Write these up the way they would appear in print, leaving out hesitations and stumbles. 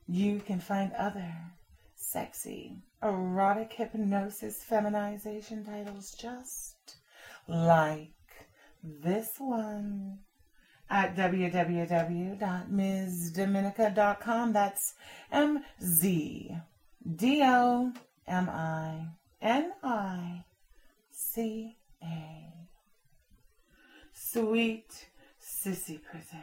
you can find other sexy, erotic hypnosis feminization titles just like this one at www.mzdominica.com. That's MZDOMINICA. Sweet Sissy Prison.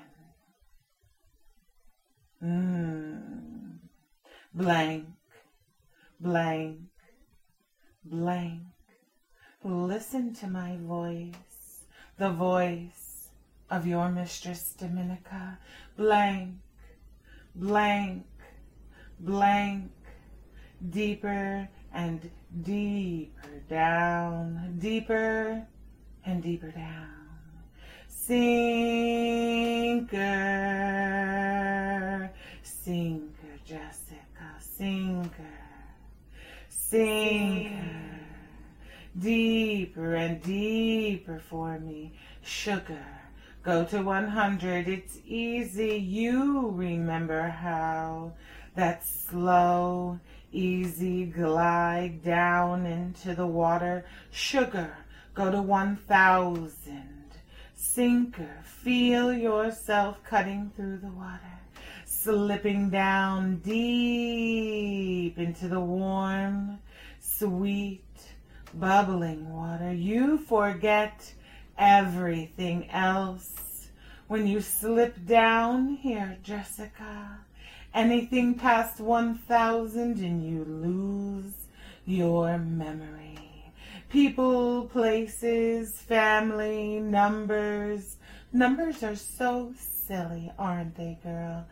Blank, blank, blank. Listen to my voice, the voice of your Mistress Dominica. Blank, blank, blank. Deeper and deeper down, deeper and deeper down. Sinker, sinker, Jessica, sinker, sinker. Deeper and deeper for me. Sugar, go to 100. It's easy. You remember how. That slow, easy glide down into the water. Sugar, go to 1,000. Sinker, feel yourself cutting through the water, slipping down deep into the warm, sweet, bubbling water. You forget everything else when you slip down here, Jessica. Anything past 1,000 and you lose your memory. People, places, family, numbers. Numbers are so silly, aren't they, girl?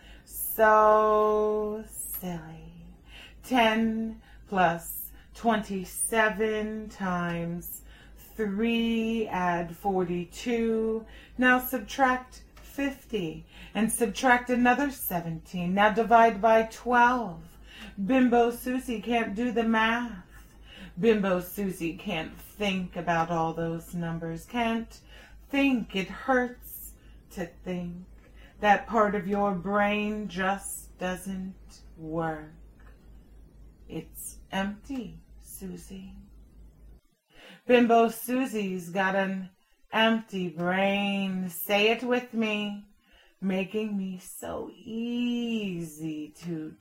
So silly. 10 plus 27 times 3, add 42. Now subtract 50 and subtract another 17. Now divide by 12. Bimbo Susie can't do the math. Bimbo Susie can't think about all those numbers. Can't think. It hurts to think. That part of your brain just doesn't work. It's empty, Susie. Bimbo Susie's got an empty brain. Say it with me. Making me so easy to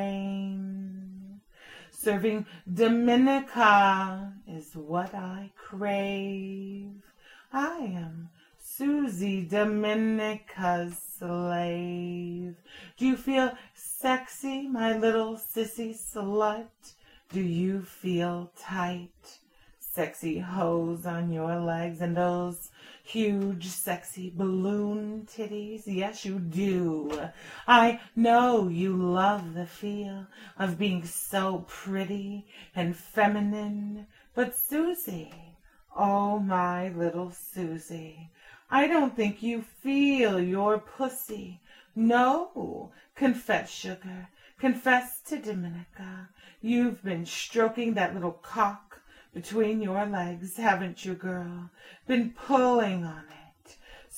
train. Serving Dominica is what I crave. I am Susie Dominica's slave. Do you feel sexy, my little sissy slut? Do you feel tight? Sexy hose on your legs and those huge sexy balloon titties? Yes, you do. I know you love the feel of being so pretty and feminine. But Susie, oh my little Susie, I don't think you feel your pussy. No, confess, sugar, confess to Dominica. You've been stroking that little cock between your legs, haven't you, girl? Been pulling on it,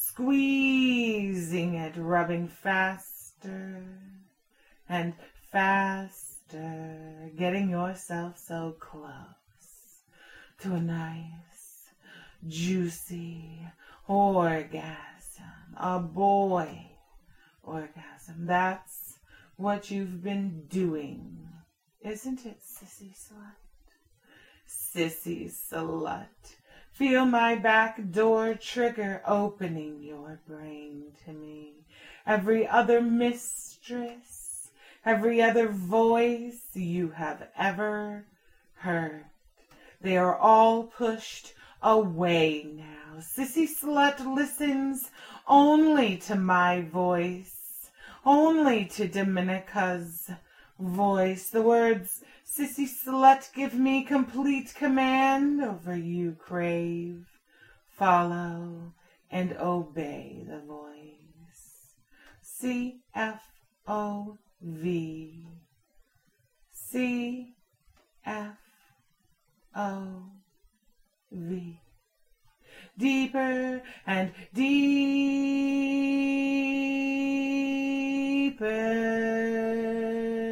squeezing it, rubbing faster and faster, getting yourself so close to a nice, juicy orgasm, a boy orgasm. That's what you've been doing, isn't it, sissy slut? Sissy slut, feel my back door trigger opening your brain to me. Every other mistress, every other voice you have ever heard, they are all pushed away now. Sissy slut listens only to my voice, only to Dominica's voice. The words sissy slut give me complete command over you. Crave, follow, and obey the voice. C-F-O-V. C-F-O-V. Deeper and deeper.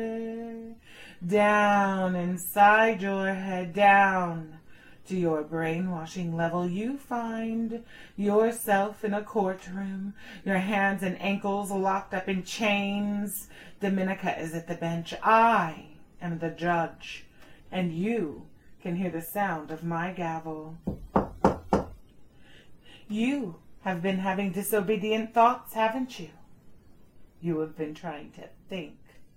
down inside your head, down to your brainwashing level. You find yourself in a courtroom, your hands and ankles locked up in chains. Dominica is at the bench. I am the judge, and you can hear the sound of my gavel. You have been having disobedient thoughts, haven't you? You have been trying to think.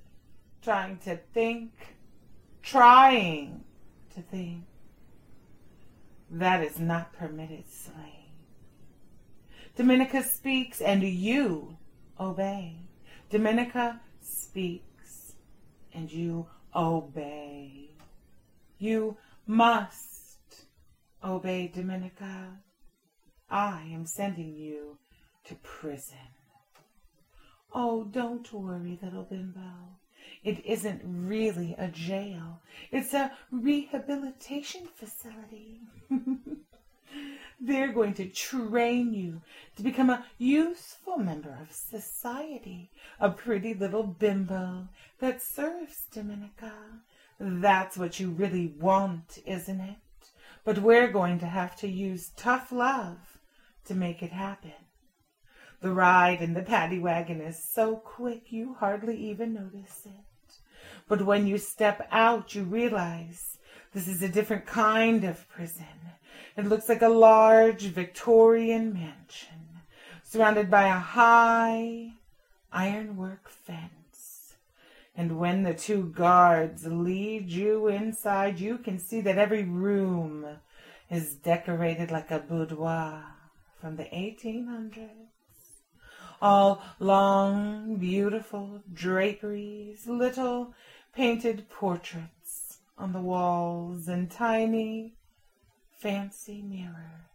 That is not permitted, slave. Dominica speaks, and you obey. Dominica speaks, and you obey. You must obey, Dominica. I am sending you to prison. Oh, don't worry, little bimbo. It isn't really a jail. It's a rehabilitation facility. They're going to train you to become a useful member of society, a pretty little bimbo that serves Dominica. That's what you really want, isn't it? But we're going to have to use tough love to make it happen. The ride in the paddy wagon is so quick you hardly even notice it. But when you step out, you realize this is a different kind of prison. It looks like a large Victorian mansion, surrounded by a high ironwork fence. And when the two guards lead you inside, you can see that every room is decorated like a boudoir from the 1800s. All long, beautiful draperies, little painted portraits on the walls, and tiny, fancy mirrors.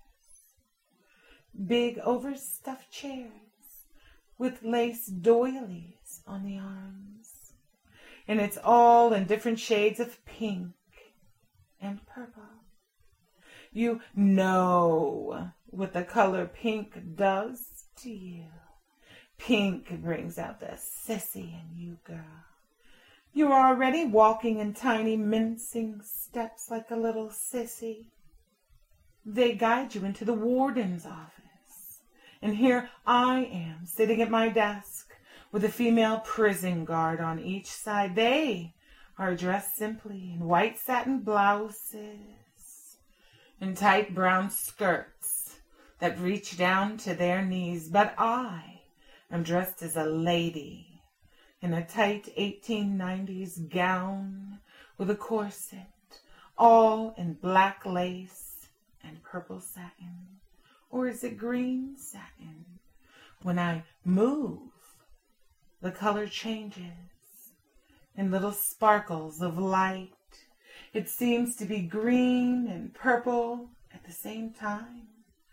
Big, overstuffed chairs with lace doilies on the arms. And it's all in different shades of pink and purple. You know what the color pink does to you. Pink brings out the sissy in you, girl. You're already walking in tiny, mincing steps like a little sissy. They guide you into the warden's office. And here I am, sitting at my desk, with a female prison guard on each side. They are dressed simply in white satin blouses and tight brown skirts that reach down to their knees. But I am dressed as a lady in a tight 1890s gown with a corset, all in black lace and purple satin. Or is it green satin? When I move, the color changes in little sparkles of light. It seems to be green and purple at the same time.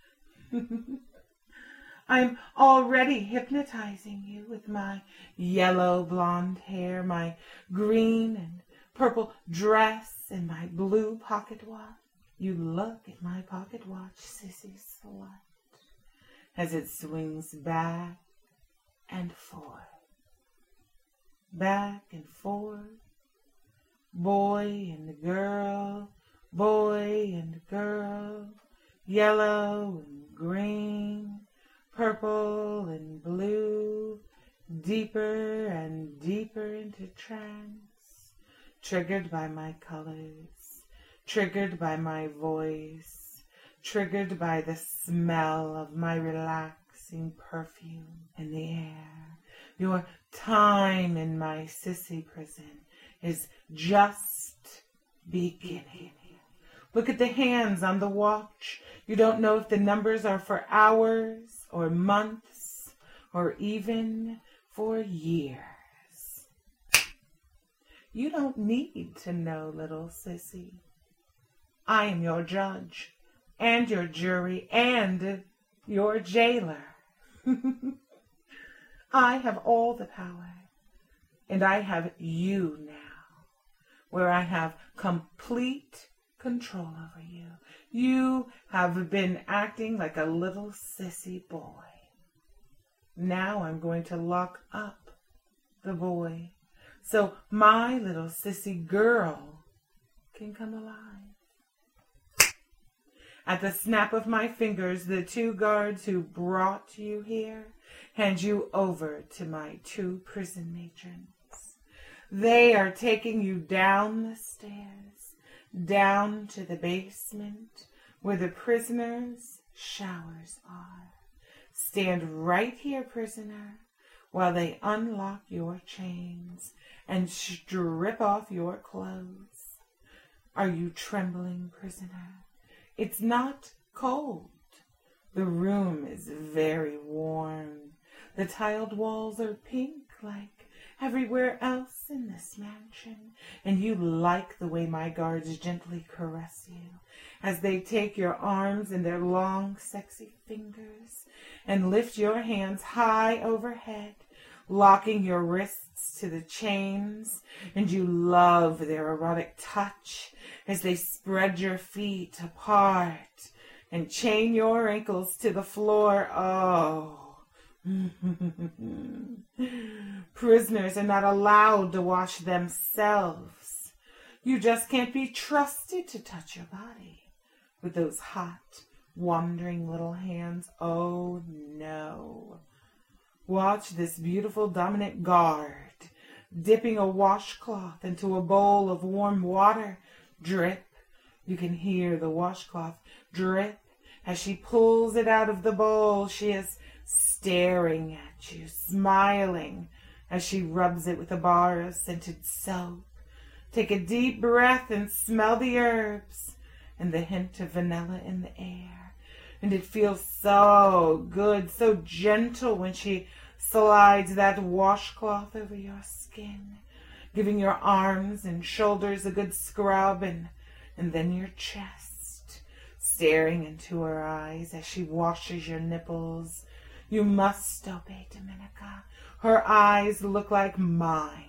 I'm already hypnotizing you with my yellow blonde hair, my green and purple dress, and my blue pocket watch. You look at my pocket watch, sissy slut, as it swings back and forth. Back and forth. Boy and girl, boy and girl, yellow and green, purple and blue, deeper and deeper into trance, triggered by my colors, triggered by my voice, triggered by the smell of my relaxing perfume in the air. Your time in my sissy prison is just beginning. Look at the hands on the watch. You don't know if the numbers are for hours or months or even for years. You don't need to know, little sissy. I am your judge and your jury and your jailer. I have all the power, and I have you now, where I have complete control over you. You have been acting like a little sissy boy. Now I'm going to lock up the boy so my little sissy girl can come alive. At the snap of my fingers, the 2 guards who brought you here hand you over to my 2 prison matrons. They are taking you down the stairs, down to the basement where the prisoners' showers are. Stand right here, prisoner, while they unlock your chains and strip off your clothes. Are you trembling, prisoner? It's not cold. The room is very warm. The tiled walls are pink like everywhere else in this mansion, and you like the way my guards gently caress you as they take your arms in their long, sexy fingers and lift your hands high overhead, locking your wrists to the chains, and you love their erotic touch as they spread your feet apart and chain your ankles to the floor. Oh, prisoners are not allowed to wash themselves. You just can't be trusted to touch your body with those hot, wandering little hands. Oh, no. Watch this beautiful dominant guard dipping a washcloth into a bowl of warm water. Drip. You can hear the washcloth drip as she pulls it out of the bowl. She is staring at you, smiling as she rubs it with a bar of scented soap. Take a deep breath and smell the herbs and the hint of vanilla in the air. And it feels so good, so gentle when she slides that washcloth over your skin, giving your arms and shoulders a good scrub, and then your chest, staring into her eyes as she washes your nipples. You must obey Dominica. Her eyes look like mine,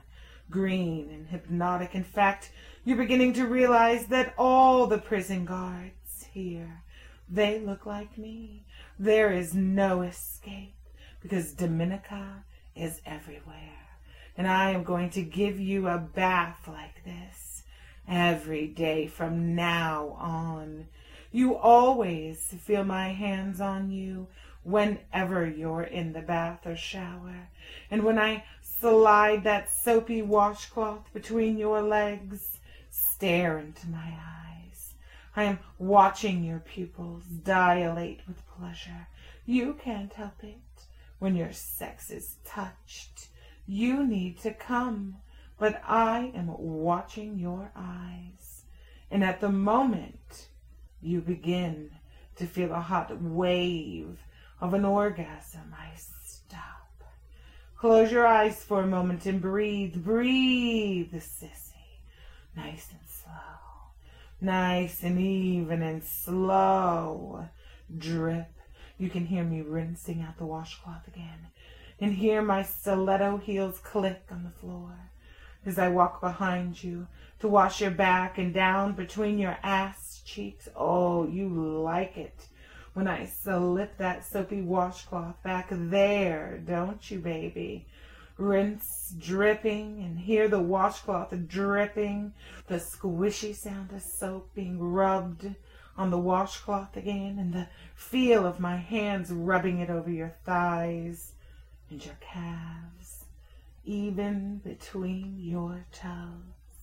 green and hypnotic. In fact, you're beginning to realize that all the prison guards here, they look like me. There is no escape because Dominica is everywhere. And I am going to give you a bath like this every day from now on. You always feel my hands on you whenever you're in the bath or shower. And when I slide that soapy washcloth between your legs, stare into my eyes. I am watching your pupils dilate with pleasure. You can't help it. When your sex is touched, you need to come, but I am watching your eyes. And at the moment you begin to feel a hot wave of an orgasm, I stop. Close your eyes for a moment and breathe. Breathe, sissy. Nice and slow. Nice and even and slow. Drip. You can hear me rinsing out the washcloth again and hear my stiletto heels click on the floor as I walk behind you to wash your back and down between your ass cheeks. Oh, you like it when I slip that soapy washcloth back there, don't you, baby? Rinse, dripping, and hear the washcloth dripping, the squishy sound of soap being rubbed on the washcloth again, and the feel of my hands rubbing it over your thighs and your calves, even between your toes.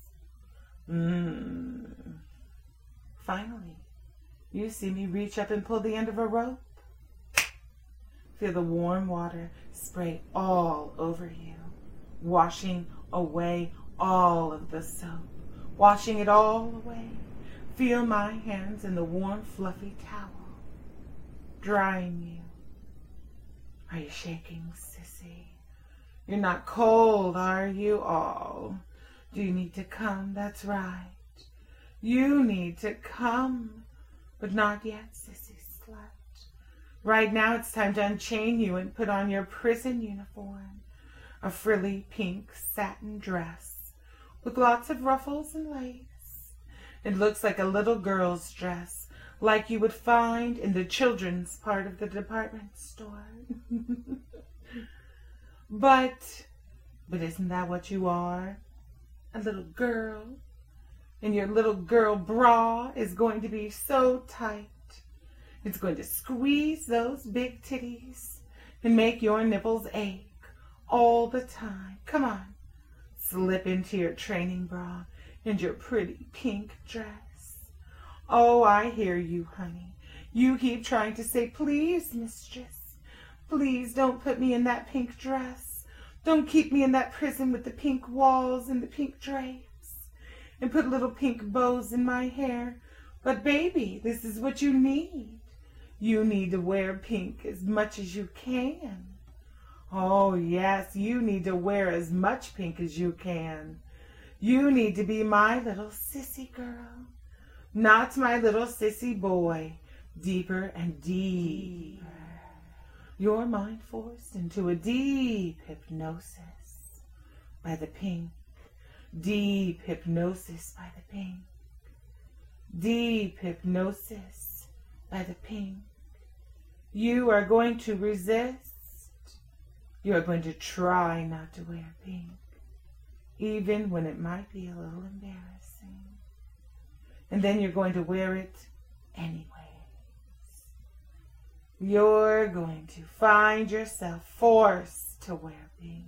Finally, you see me reach up and pull the end of a rope. Feel the warm water spray all over you, washing away all of the soap, washing it all away. Feel my hands in the warm, fluffy towel, drying you. Are you shaking, sissy? You're not cold, are you? Oh, do you need to come? That's right. You need to come, but not yet, sissy slut. Right now it's time to unchain you and put on your prison uniform, a frilly pink satin dress with lots of ruffles and lace. It looks like a little girl's dress, like you would find in the children's part of the department store. But But isn't that what you are? A little girl. And your little girl bra is going to be so tight. It's going to squeeze those big titties and make your nipples ache all the time. Come on. Slip into your training bra and your pretty pink dress. Oh, I hear you, honey. You keep trying to say, please, mistress. Please don't put me in that pink dress. Don't keep me in that prison with the pink walls and the pink drapes. And put little pink bows in my hair. But baby, this is what you need. You need to wear pink as much as you can. Oh yes, you need to wear as much pink as you can. You need to be my little sissy girl, not my little sissy boy. Deeper and deeper. Your mind forced into a deep hypnosis by the pink. Deep hypnosis by the pink. Deep hypnosis by the pink. You are going to resist. You are going to try not to wear pink, even when it might be a little embarrassing. And then you're going to wear it anyways. You're going to find yourself forced to wear pink.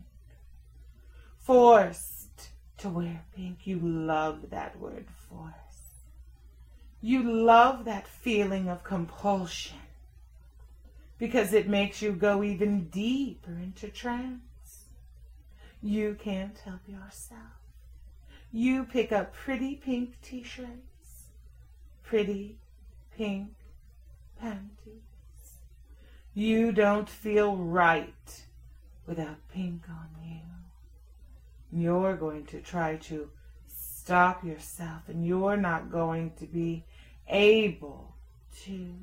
Forced to wear pink. You love that word, force. You love that feeling of compulsion because it makes you go even deeper into trance. You can't help yourself. You pick up pretty pink t-shirts, pretty pink panties. You don't feel right without pink on you. You're going to try to stop yourself, and you're not going to be able to.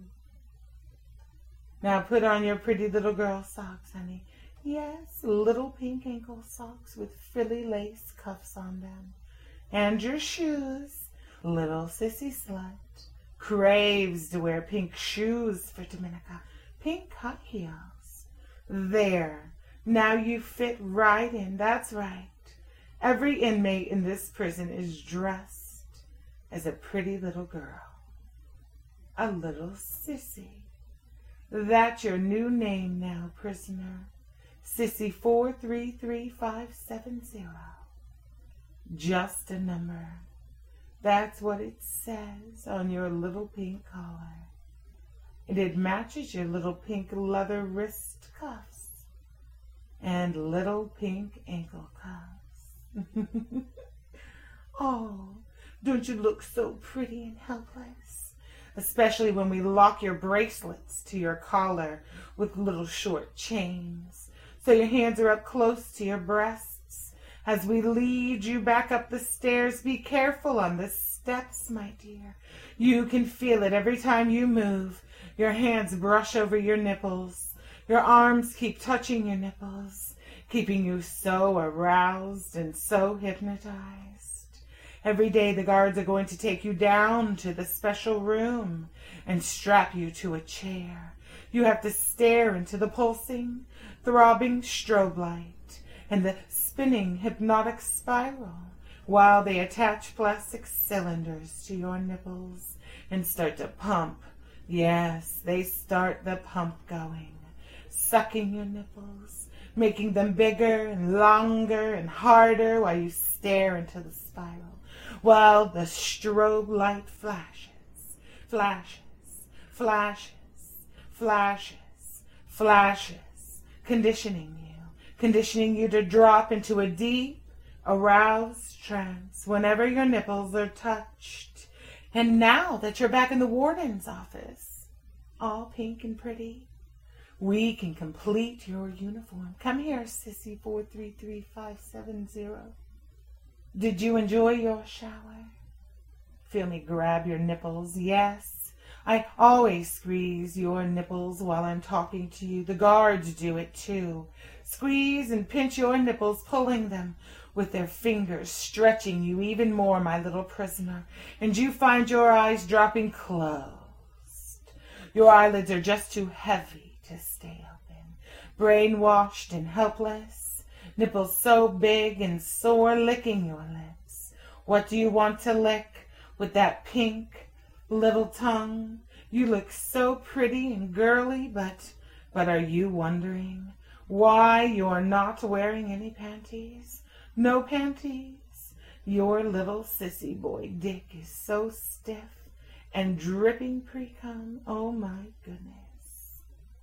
Now put on your pretty little girl socks, honey. Yes, little pink ankle socks with frilly lace cuffs on them. And your shoes. Little sissy slut craves to wear pink shoes for Dominica. Pink high heels. There. Now you fit right in. That's right. Every inmate in this prison is dressed as a pretty little girl. A little sissy. That's your new name now, prisoner. Sissy 433570. Just a number. That's what it says on your little pink collar. And it matches your little pink leather wrist cuffs and little pink ankle cuffs. Oh, don't you look so pretty and helpless? Especially when we lock your bracelets to your collar with little short chains, so your hands are up close to your breasts. As we lead you back up the stairs, be careful on the steps, my dear. You can feel it every time you move. Your hands brush over your nipples. Your arms keep touching your nipples, keeping you so aroused and so hypnotized. Every day the guards are going to take you down to the special room and strap you to a chair. You have to stare into the pulsing, throbbing strobe light and the spinning hypnotic spiral while they attach plastic cylinders to your nipples and start to pump. Yes, they start the pump going, sucking your nipples, making them bigger and longer and harder while you stare into the spiral, while the strobe light flashes, flashes, flashes, flashes, flashes, conditioning you to drop into a deep, aroused trance whenever your nipples are touched. And now that you're back in the warden's office, all pink and pretty, we can complete your uniform. Come here, Sissy 433570. Did you enjoy your shower? Feel me grab your nipples? Yes, I always squeeze your nipples while I'm talking to you. The guards do it too. Squeeze and pinch your nipples, pulling them with their fingers, stretching you even more, my little prisoner. And you find your eyes dropping closed. Your eyelids are just too heavy to stay open. Brainwashed and helpless, Nipples so big and sore, licking your lips. What do you want to lick with that pink little tongue? You look so pretty and girly, but are you wondering why you're not wearing any panties? No panties? Your little sissy boy dick is so stiff and dripping pre-cum. Oh my goodness.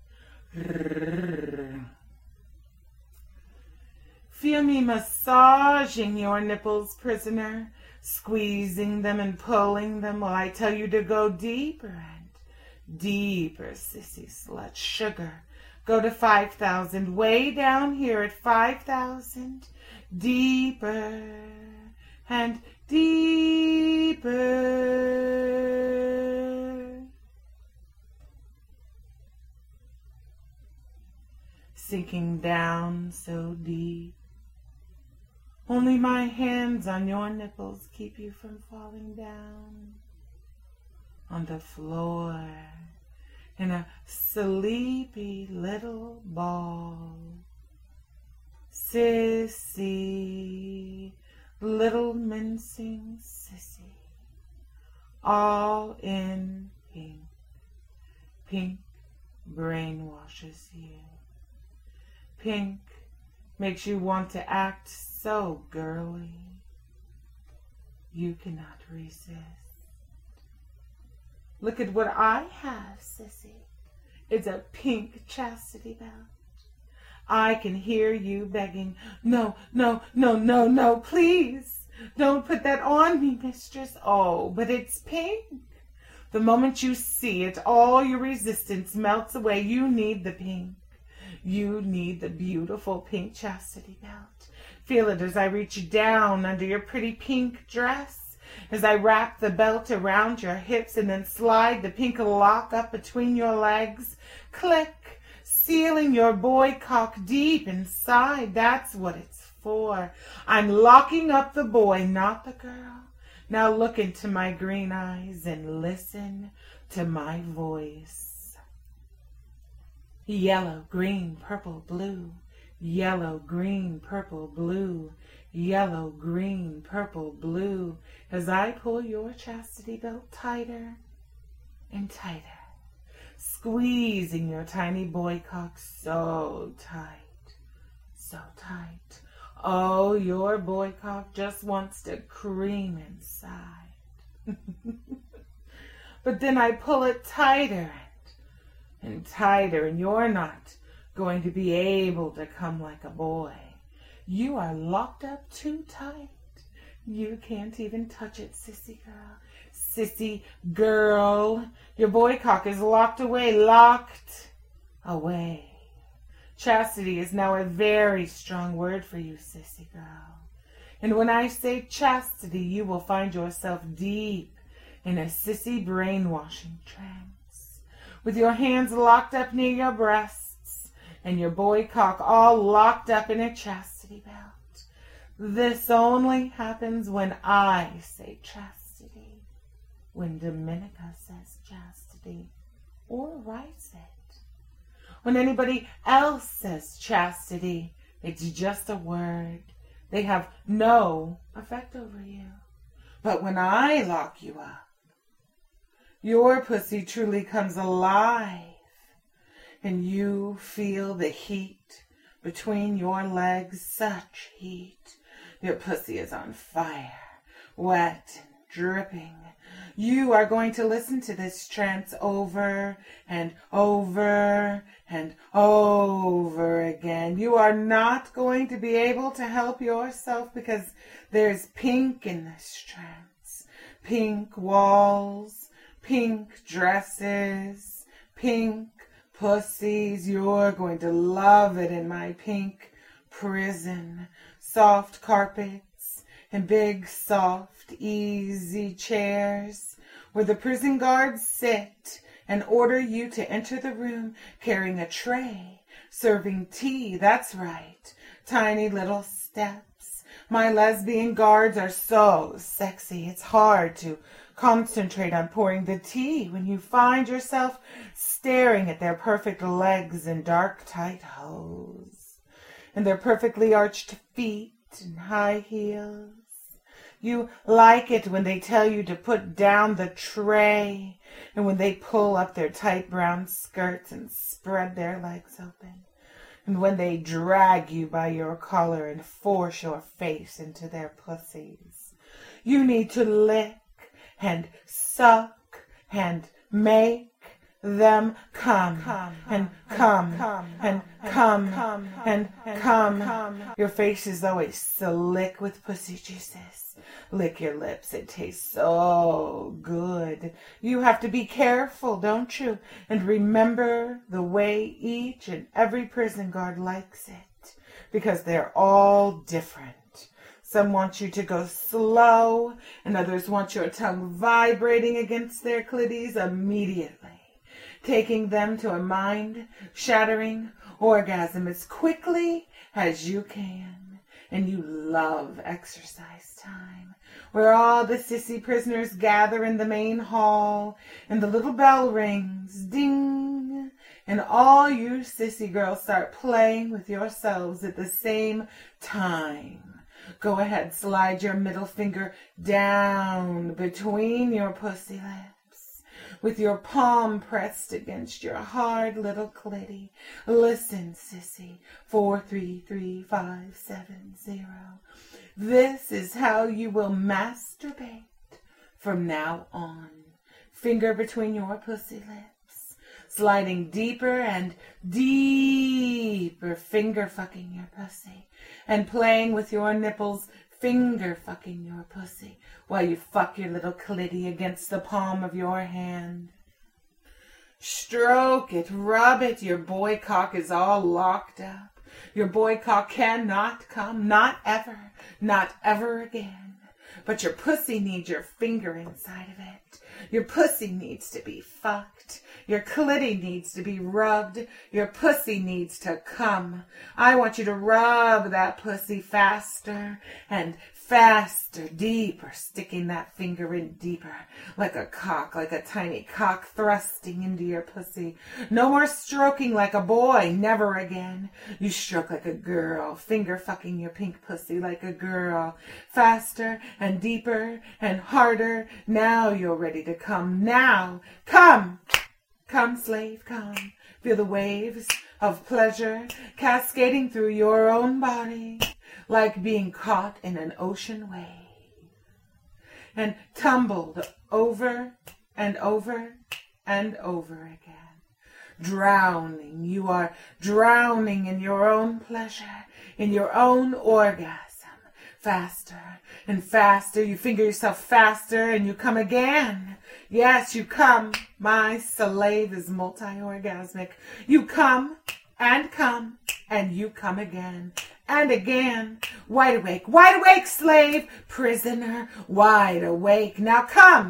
Feel me massaging your nipples, prisoner, squeezing them and pulling them while I tell you to go deeper and deeper, sissy slut. Sugar, go to 5,000, way down here at 5,000. Deeper and deeper. Sinking down so deep. Only my hands on your nipples keep you from falling down on the floor in a sleepy little ball. Sissy, little mincing sissy, all in pink. Pink brainwashes you. Pink makes you want to act so girly. You cannot resist. Look at what I have, sissy. It's a pink chastity belt. I can hear you begging, no, no, no, no, no, please. Don't put that on me, mistress. Oh, but it's pink. The moment you see it, all your resistance melts away. You need the pink. You need the beautiful pink chastity belt. Feel it as I reach down under your pretty pink dress, as I wrap the belt around your hips and then slide the pink lock up between your legs. Click, sealing your boy cock deep inside. That's what it's for. I'm locking up the boy, not the girl. Now look into my green eyes and listen to my voice. Yellow, green, purple, blue. Yellow, green, purple, blue. Yellow, green, purple, blue. As I pull your chastity belt tighter and tighter, squeezing your tiny boy cock so tight, so tight. Oh, your boy cock just wants to cream inside. But then I pull it tighter and tighter, and you're not going to be able to come like a boy. You are locked up too tight. You can't even touch it, sissy girl. Sissy girl, your boy cock is locked away, locked away. Chastity is now a very strong word for you, sissy girl. And when I say chastity, you will find yourself deep in a sissy brainwashing trance, with your hands locked up near your breasts and your boy cock all locked up in a chastity belt. This only happens when I say chastity, when Dominica says chastity, or writes it. When anybody else says chastity, it's just a word. They have no effect over you. But when I lock you up, your pussy truly comes alive, and you feel the heat between your legs, such heat. Your pussy is on fire, wet and dripping. You are going to listen to this trance over and over and over again. You are not going to be able to help yourself because there's pink in this trance. Pink walls, pink dresses, pink pussies. You're going to love it in my pink prison. Soft carpets and big, soft, easy chairs where the prison guards sit and order you to enter the room carrying a tray, serving tea. That's right, tiny little steps. My lesbian guards are so sexy. It's hard to concentrate on pouring the tea when you find yourself staring at their perfect legs and dark, tight hose. and their perfectly arched feet and high heels. You like it when they tell you to put down the tray, and when they pull up their tight brown skirts and spread their legs open, and when they drag you by your collar and force your face into their pussies. You need to lick and suck and make them come and come and come and come. Your face is always slick with pussy juices. Lick your lips, it tastes so good. You have to be careful, don't you? And remember the way each and every prison guard likes it, because they're all different. Some want you to go slow, and others want your tongue vibrating against their clitties immediately, taking them to a mind-shattering orgasm as quickly as you can. And you love exercise time, where all the sissy prisoners gather in the main hall, and the little bell rings, ding, and all you sissy girls start playing with yourselves at the same time. Go ahead, slide your middle finger down between your pussy lips, with your palm pressed against your hard little clitty. Listen, sissy, 433570. This is how you will masturbate from now on. Finger between your pussy lips, sliding deeper and deeper, finger fucking your pussy, and playing with your nipples, finger fucking your pussy, while you fuck your little clitty against the palm of your hand. Stroke it, rub it, your boy cock is all locked up. Your boy cock cannot come, not ever again. But your pussy needs your finger inside of it. Your pussy needs to be fucked. Your clitty needs to be rubbed. Your pussy needs to come. I want you to rub that pussy faster and faster, deeper, sticking that finger in deeper, like a cock, like a tiny cock thrusting into your pussy. No more stroking like a boy, never again. You stroke like a girl, finger fucking your pink pussy like a girl. Faster and deeper and harder. Now you're ready to come. Now, come! Come, slave, come. Feel the waves of pleasure cascading through your own body, like being caught in an ocean wave, and tumbled over and over and over again. Drowning, you are drowning in your own pleasure, in your own orgasm. Faster and faster, you finger yourself faster, and you come again. Yes, you come. My slave is multi-orgasmic. You come, and you come again, and again. Wide awake, slave, prisoner, wide awake. Now come.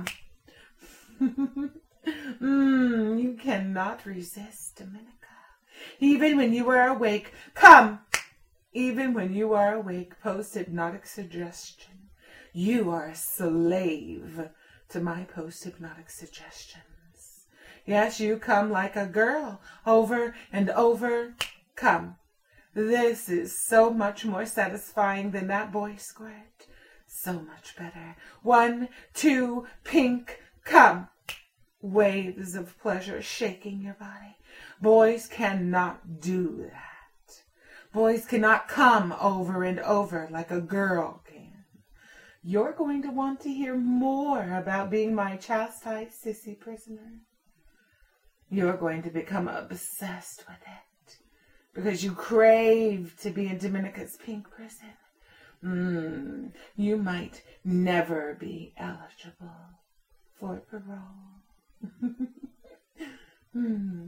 You cannot resist, Dominica. Even when you are awake, come. Even when you are awake, post-hypnotic suggestion. You are a slave to my post-hypnotic suggestions. Yes, you come like a girl, over and over, come. This is so much more satisfying than that boy squirt. So much better. 1, 2, pink, come. Waves of pleasure shaking your body. Boys cannot do that. Boys cannot come over and over like a girl can. You're going to want to hear more about being my chastised sissy prisoner. You're going to become obsessed with it because you crave to be in Dominica's pink prison. You might never be eligible for parole.